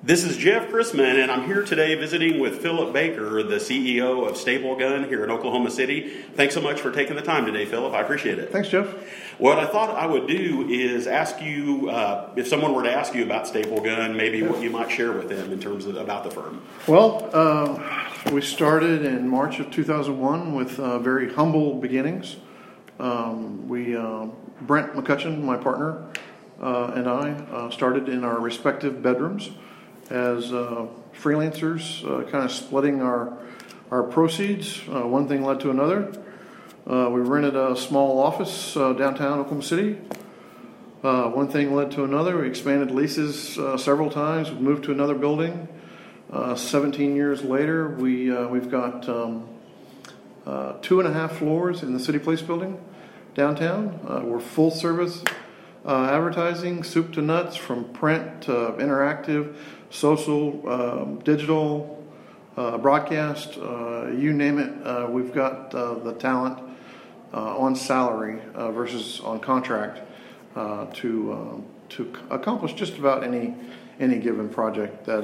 This is Jeff Chrisman, and I'm here today visiting with Philip Baker, the CEO of Staple Gun here in Oklahoma City. Thanks so much for taking the time today, Philip. I appreciate it. Thanks, Jeff. What I thought I would do is ask you, if someone were to ask you about Staple Gun, maybe what you might share with them in terms of about the firm. Well, we started in March of 2001 with very humble beginnings. Brent McCutcheon, my partner, and I started in our respective bedrooms as freelancers, kind of splitting our proceeds. One thing led to another. We rented a small office downtown Oklahoma City. One thing led to another. We expanded leases several times. We moved to another building. 17 years later, we've got 2.5 floors in the City Place building downtown. We're full service advertising, soup to nuts, from print to interactive, social, digital, broadcast, you name it. We've got the talent on salary versus on contract to accomplish just about any given project that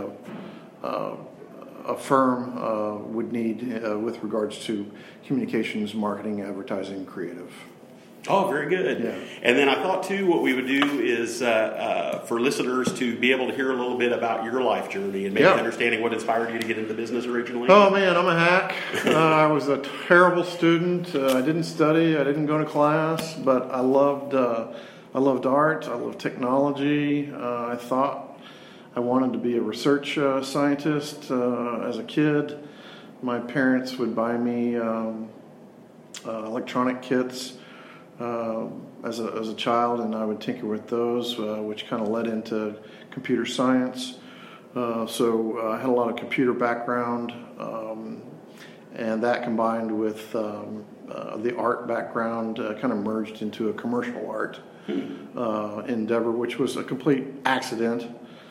a firm would need with regards to communications, marketing, advertising, creative. Oh, very good. Yeah. And then I thought, too, what we would do is for listeners to be able to hear a little bit about your life journey and maybe understanding what inspired you to get into the business originally. Oh, man, I'm a hack. I was a terrible student. I didn't study. I didn't go to class, but I loved art. I loved technology. I thought I wanted to be a research scientist as a kid. My parents would buy me electronic kits as a child, and I would tinker with those, which kind of led into computer science. So I had a lot of computer background, and that combined with the art background kind of merged into a commercial art endeavor, which was a complete accident.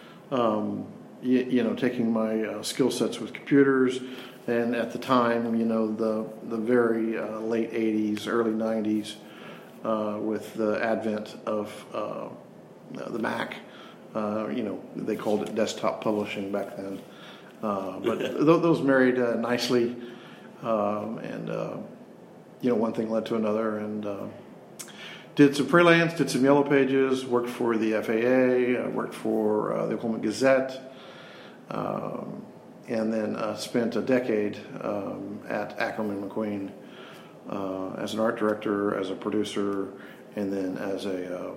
Taking my skill sets with computers, and at the time, the very late 80s, early 90s, with the advent of the Mac, they called it desktop publishing back then. But those married nicely, and one thing led to another, and did some freelance, did some Yellow Pages, worked for the FAA, worked for the Oklahoma Gazette, and then spent a decade at Ackerman McQueen as an art director, as a producer, and then as a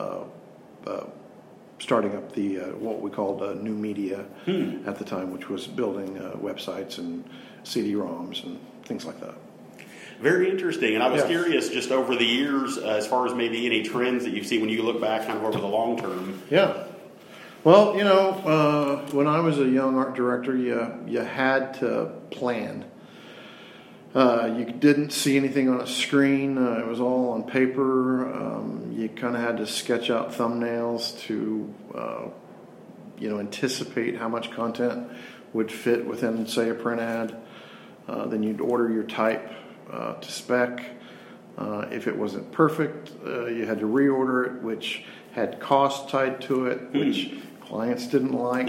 starting up the what we called new media at the time, which was building websites and CD-ROMs and things like that. Very interesting. And I was curious, just over the years, as far as maybe any trends that you've seen when you look back kind of over the long term. Yeah. Well, when I was a young art director, you had to plan. You didn't see anything on a screen. It was all on paper. You kind of had to sketch out thumbnails to, anticipate how much content would fit within, say, a print ad. Then you'd order your type to spec. If it wasn't perfect, you had to reorder it, which had cost tied to it, which clients didn't like.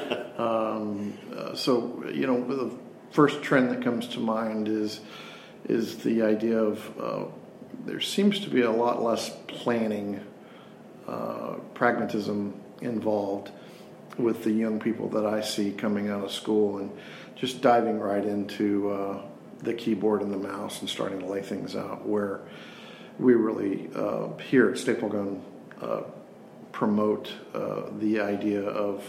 The first trend that comes to mind is the idea of there seems to be a lot less planning, pragmatism involved with the young people that I see coming out of school and just diving right into the keyboard and the mouse and starting to lay things out, where we really here at Staple Gun promote the idea of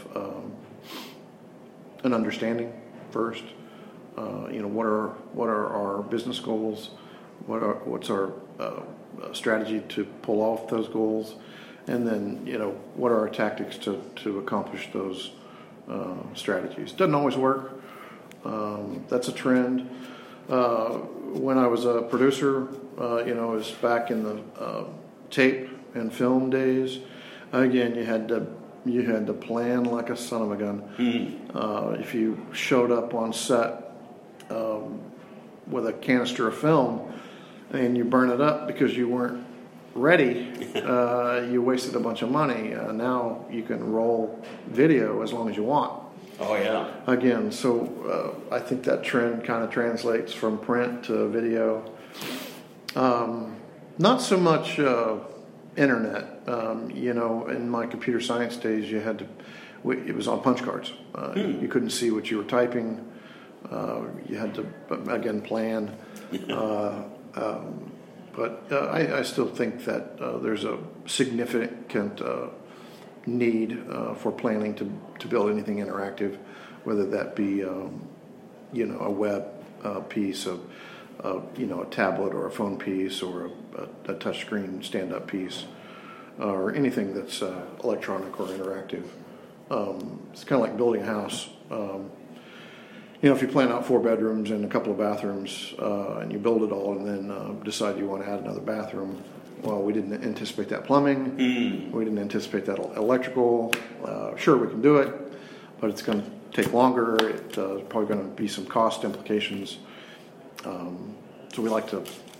an understanding first. What are our business goals? What's our strategy to pull off those goals? And then, what are our tactics to accomplish those strategies? Doesn't always work. That's a trend. When I was a producer, it was back in the tape and film days. Again, you had to plan like a son of a gun. If you showed up on set with a canister of film and you burn it up because you weren't ready, you wasted a bunch of money. Now you can roll video as long as you want. Oh, yeah. Again, so I think that trend kind of translates from print to video. Not so much internet. In my computer science days, you had to. It was on punch cards. You couldn't see what you were typing. You had to, again, plan. But I still think that there's a significant need for planning to build anything interactive, whether that be a web piece, a tablet or a phone piece, or a touchscreen stand-up piece, or anything that's electronic or interactive. It's kind of like building a house. If you plan out 4 bedrooms and a couple of bathrooms, and you build it all, and then decide you want to add another bathroom, well, we didn't anticipate that plumbing. We didn't anticipate that electrical. Sure, we can do it, but it's going to take longer. It's probably going to be some cost implications. So we like to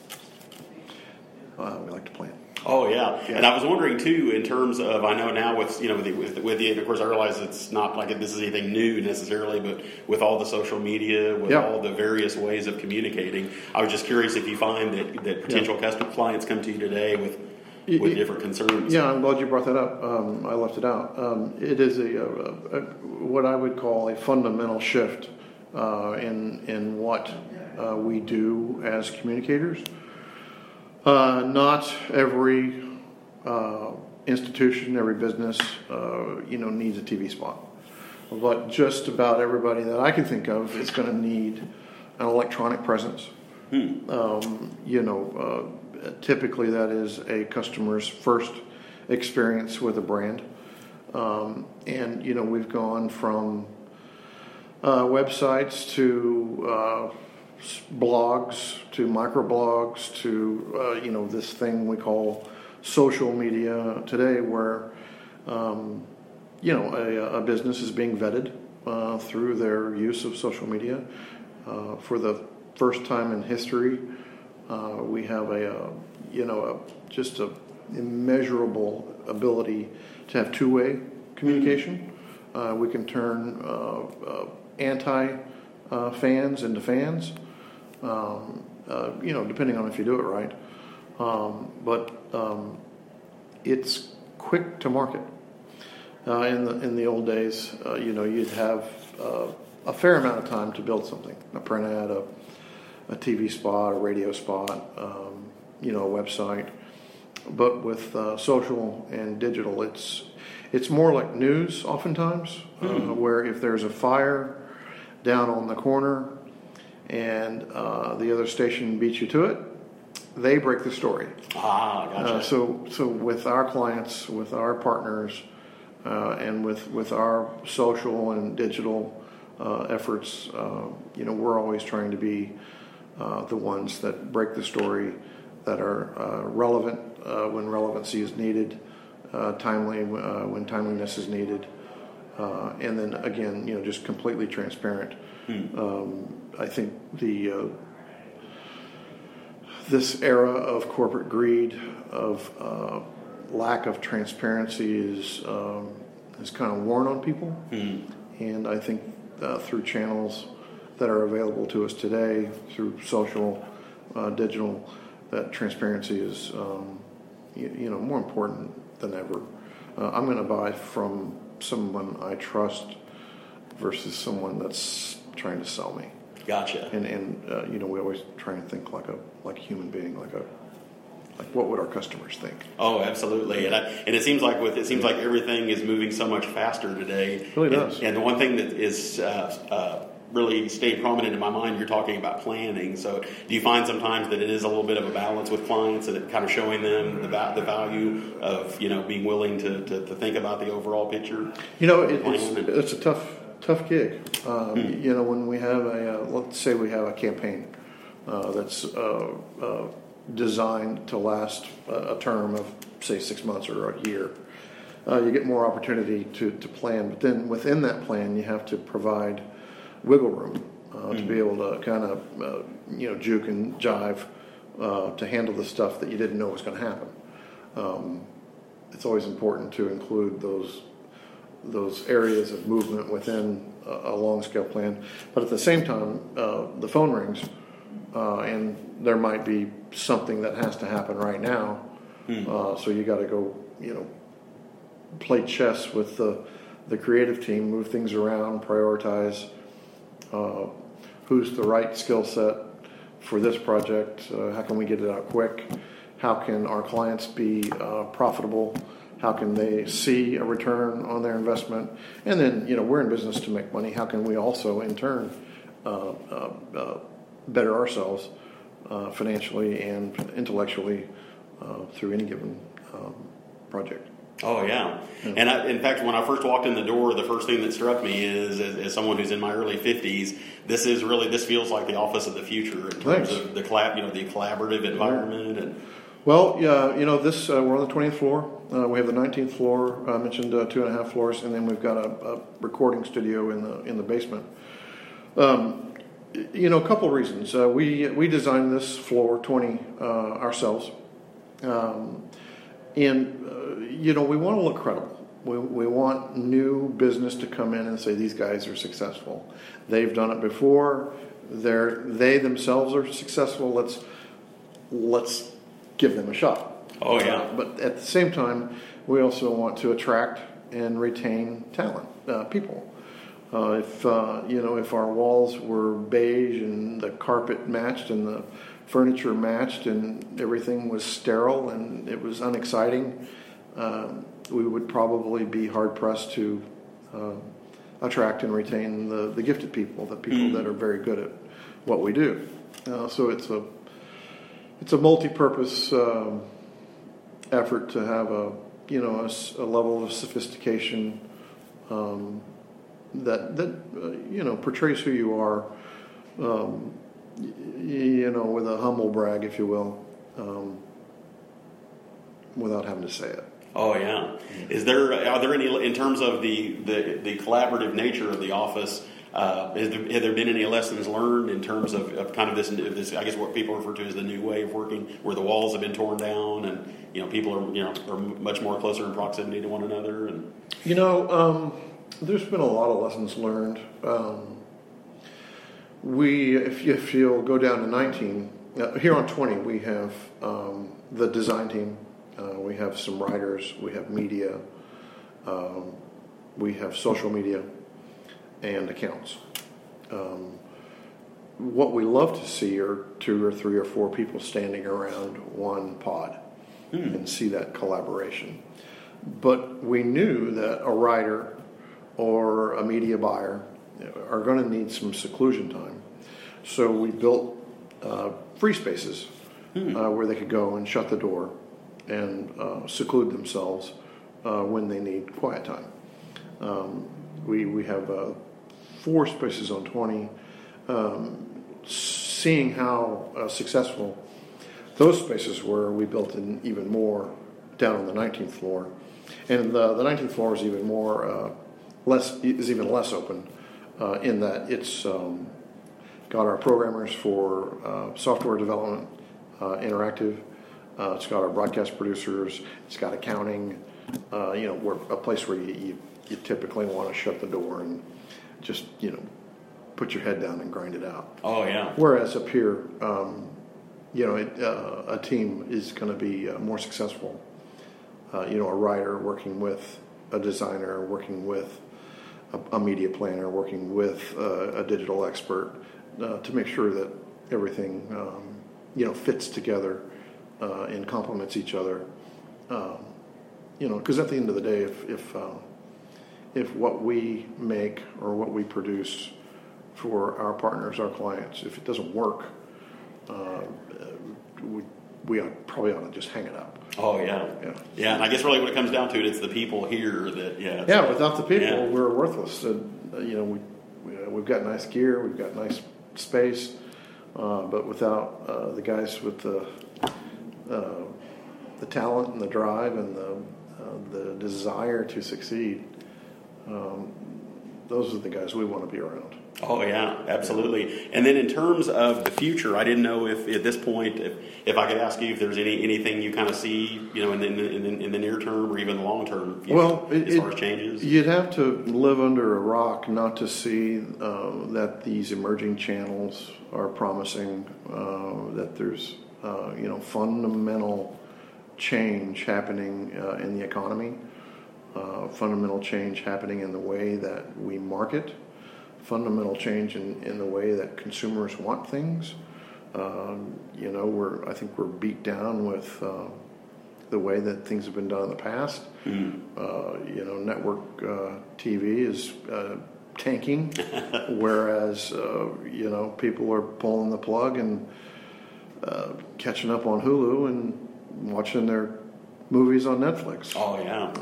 plan. Oh, yeah. And I was wondering too, in terms of, I know now with the, of course I realize it's not like this is anything new necessarily, but with all the social media, with all the various ways of communicating, I was just curious if you find that potential customer clients come to you today with different concerns. Yeah, I'm glad you brought that up. I left it out. It is what I would call a fundamental shift in what we do as communicators. Not every institution, every business, needs a TV spot. But just about everybody that I can think of is going to need an electronic presence. Typically that is a customer's first experience with a brand. We've gone from websites to blogs to microblogs to this thing we call social media today, where a business is being vetted through their use of social media. For the first time in history, we have just a immeasurable ability to have two-way communication. We can turn anti fans into fans. Depending on if you do it right. But it's quick to market. In the old days, you'd have a fair amount of time to build something: a print ad, a TV spot, a radio spot, a website. But with social and digital, it's more like news oftentimes, where if there's a fire down on the corner and the other station beats you to it, they break the story. Gotcha. So with our clients, with our partners, and with our social and digital efforts, we're always trying to be the ones that break the story, that are relevant when relevancy is needed, timely when timeliness is needed, and then again, just completely transparent. I think this era of corporate greed, of lack of transparency, is kind of worn on people. And I think through channels that are available to us today, through social, digital, that transparency is more important than ever. I'm going to buy from someone I trust versus someone that's trying to sell me. Gotcha. And we always try and think like a human being, like what would our customers think? Oh, absolutely. And it seems like everything is moving so much faster today. It really does. And the one thing that is really stayed prominent in my mind, you're talking about planning. So do you find sometimes that it is a little bit of a balance with clients, and it kind of showing them the value of being willing to think about the overall picture? It's a tough gig. When we have let's say we have a campaign that's designed to last a term of, say, 6 months or a year, you get more opportunity to plan. But then within that plan, you have to provide wiggle room to be able to kind of juke and jive to handle the stuff that you didn't know was going to happen. it's always important to include those areas of movement within a long-scale plan. But at the same time, the phone rings, and there might be something that has to happen right now. So you got to go, play chess with the creative team, move things around, prioritize who's the right skill set for this project, how can we get it out quick, how can our clients be profitable, how can they see a return on their investment, and then we're in business to make money, how can we also in turn better ourselves financially and intellectually through any given project. Oh, yeah. And in fact, when I first walked in the door, the first thing that struck me is, as someone who's in my early 50s, this feels like the office of the future in terms of the collaborative environment. And well, this we're on the 20th floor. We have the 19th floor. I mentioned 2.5 floors, and then we've got a recording studio in the basement. A couple of reasons. We designed this floor 20 ourselves. We want to look credible. We want new business to come in and say these guys are successful. They've done it before. They themselves are successful. Let's give them a shot. Oh yeah. But at the same time, we also want to attract and retain talent, people. If our walls were beige and the carpet matched and the furniture matched and everything was sterile and it was unexciting, we would probably be hard pressed to attract and retain the gifted people, the people that are very good at what we do. So it's a multi-purpose effort to have a level of sophistication that portrays who you are. With a humble brag, if you will, without having to say it. Oh yeah. Are there any, in terms of the collaborative nature of the office? Have there been any lessons learned in terms of kind of this? I guess what people refer to as the new way of working, where the walls have been torn down and people are much more closer in proximity to one another. And there's been a lot of lessons learned. If you'll go down to 19, here on 20, we have the design team. We have some writers. We have media. We have social media and accounts. What we love to see are 2 or 3 or 4 people standing around one pod and see that collaboration. But we knew that a writer or a media buyer are going to need some seclusion time. So we built free spaces where they could go and shut the door and seclude themselves when they need quiet time. We have 4 spaces on 20. Seeing how successful those spaces were, we built in even more down on the 19th floor. And the 19th floor is even less open in that it's got our programmers for software development, interactive. It's got our broadcast producers. It's got accounting. We're a place where you typically want to shut the door and just put your head down and grind it out. Oh yeah. Whereas up here, a team is going to be more successful. A writer working with a designer, working with a media planner, working with a digital expert to make sure that everything fits together and complements each other. Because at the end of the day, if what we make or what we produce for our partners, our clients, if it doesn't work, we probably ought to just hang it up. Oh yeah. And I guess really when it comes down to it, it's the people here that without the people, we're worthless. We've got nice gear, we've got nice space, but without the guys with the talent and the drive and the desire to succeed, those are the guys we want to be around. Oh yeah, absolutely. And then in terms of the future, I didn't know if at this point, if I could ask you if there's anything you kind of see, in the near term or even the long term. As far as changes, you'd have to live under a rock not to see that these emerging channels are promising. That there's fundamental change happening in the economy, fundamental change happening in the way that we market. Fundamental change in the way that consumers want things. I think we're beat down with the way that things have been done in the past. Network TV is tanking, whereas people are pulling the plug and catching up on Hulu and watching their movies on Netflix. Oh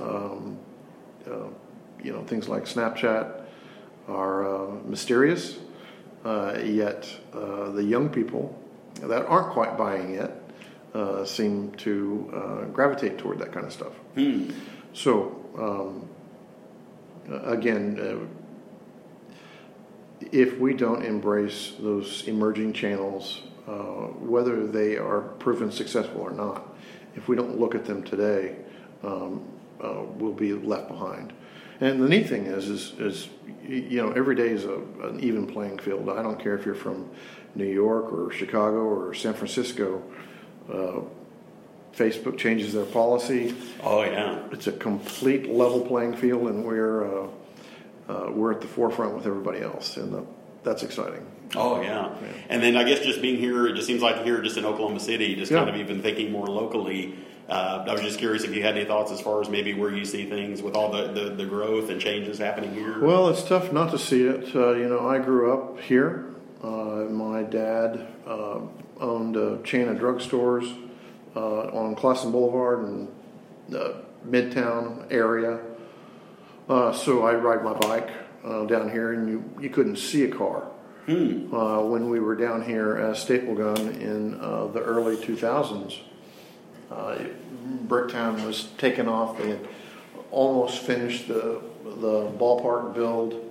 yeah. Things like Snapchat are mysterious, yet the young people that aren't quite buying yet seem to gravitate toward that kind of stuff. So, again, if we don't embrace those emerging channels, whether they are proven successful or not, if we don't look at them today, we'll be left behind. And the neat thing is every day is an even playing field. I don't care if you're from New York or Chicago or San Francisco. Facebook changes their policy. Oh yeah, it's a complete level playing field, and we're at the forefront with everybody else, and that's exciting. Oh yeah. And then I guess just being here, it just seems like here, just in Oklahoma City, just kind of even thinking more locally. I was just curious if you had any thoughts as far as maybe where you see things with all the growth and changes happening here. Well, it's tough not to see it. I grew up here. My dad owned a chain of drugstores on Classen Boulevard in the Midtown area. So I ride my bike down here, and you couldn't see a car. When we were down here as Staple Gun in the early 2000s, Bricktown was taking off. They had almost finished the ballpark build.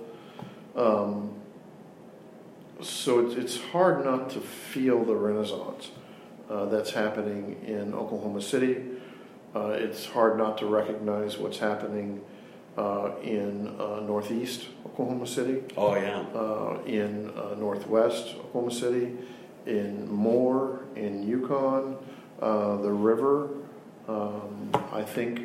So it's hard not to feel the renaissance that's happening in Oklahoma City. It's hard not to recognize what's happening in northeast Oklahoma City. Oh yeah. In northwest Oklahoma City, in Moore, in Yukon, the river. I think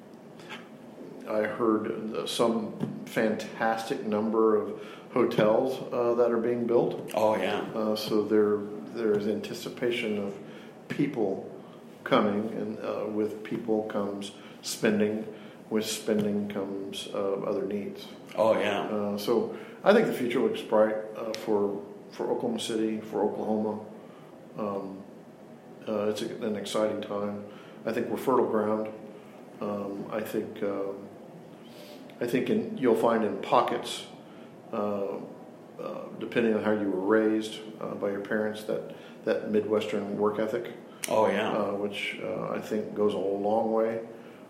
I heard some fantastic number of hotels that are being built. Oh yeah. So there is anticipation of people coming, and with people comes spending. With spending comes other needs. Oh yeah. So I think the future looks bright for Oklahoma City, for Oklahoma. It's an exciting time. I think we're fertile ground. I think you'll find in pockets, depending on how you were raised by your parents, that Midwestern work ethic. Oh yeah. Which I think goes a long way.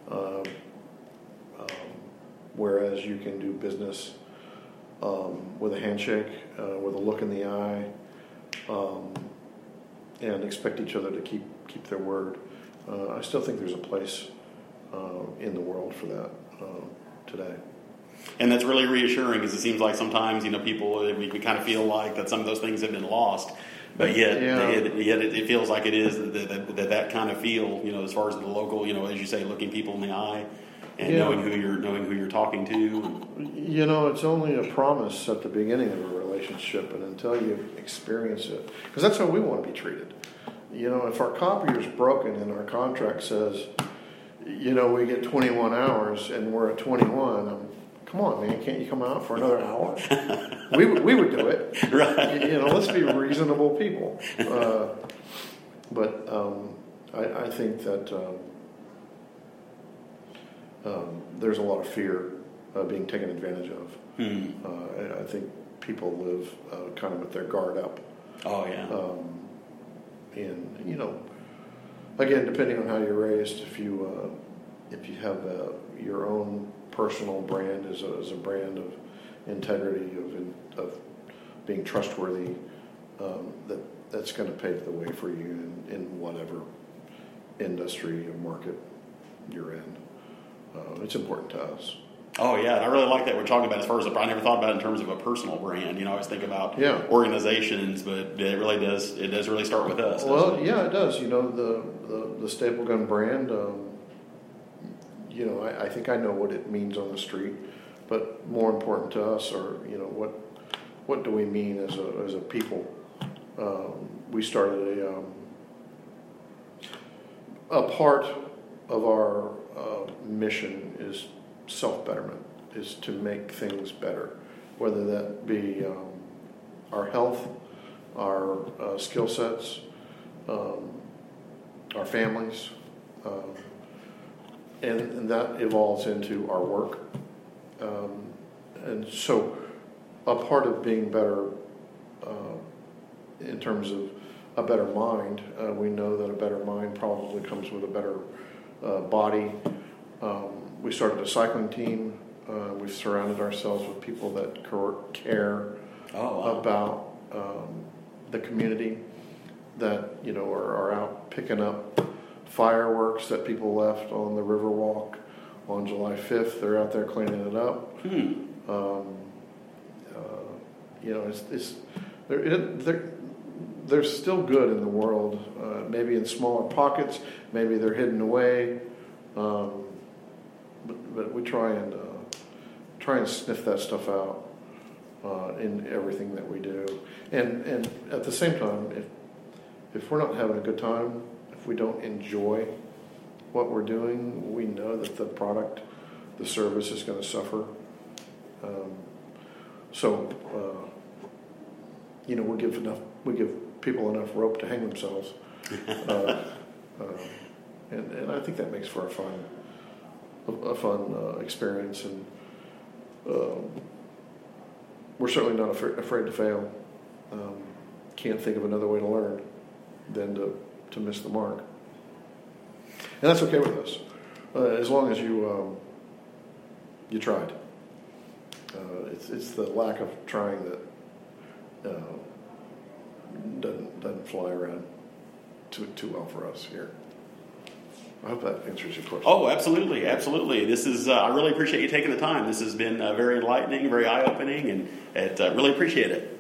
Whereas you can do business with a handshake, with a look in the eye, and expect each other to keep their word. I still think there's a place in the world for that today. And that's really reassuring, because it seems like sometimes people we kind of feel like that some of those things have been lost, but yet it feels like it is that kind of feel, as far as the local, as you say, looking people in the eye. And knowing who you're talking to. It's only a promise at the beginning of a relationship, and until you experience it, because that's how we want to be treated. If our copier's broken and our contract says, we get 21 hours and we're at 21, come on, man, can't you come out for another hour? we would do it. Right. Let's be reasonable people. But I think that there's a lot of fear being taken advantage of. I think people live kind of with their guard up. Oh yeah. And again, depending on how you're raised, if you have your own personal brand as a brand of integrity, of being trustworthy, that's going to pave the way for you in whatever industry or market you're in. It's important to us. Oh yeah, and I really like that we're talking about as far as I never thought about it in terms of a personal brand. I always think about organizations, but it really does. It does really start with us. Well, yeah, it does. The Staple Gun brand. I think I know what it means on the street, but more important to us are what do we mean as a people. We started a part of our mission is self-betterment, is to make things better, whether that be our health, our skill sets, our families, and that evolves into our work. And so a part of being better in terms of a better mind, we know that a better mind probably comes with a better body. We started a cycling team. We've surrounded ourselves with people that care about the community, that are out picking up fireworks that people left on the Riverwalk on July 5th. They're out there cleaning it up. There's still good in the world. Maybe in smaller pockets. Maybe they're hidden away. But we try and sniff that stuff out in everything that we do. And at the same time, if we're not having a good time, if we don't enjoy what we're doing, we know that the product, the service is going to suffer. We give people enough rope to hang themselves, and I think that makes for a fun experience. And we're certainly not afraid to fail. Can't think of another way to learn than to miss the mark, and that's okay with us, as long as you tried. It's the lack of trying that doesn't fly around too well for us here. I hope that answers your question. Oh, absolutely. This is I really appreciate you taking the time. This has been very enlightening, very eye-opening, and really appreciate it.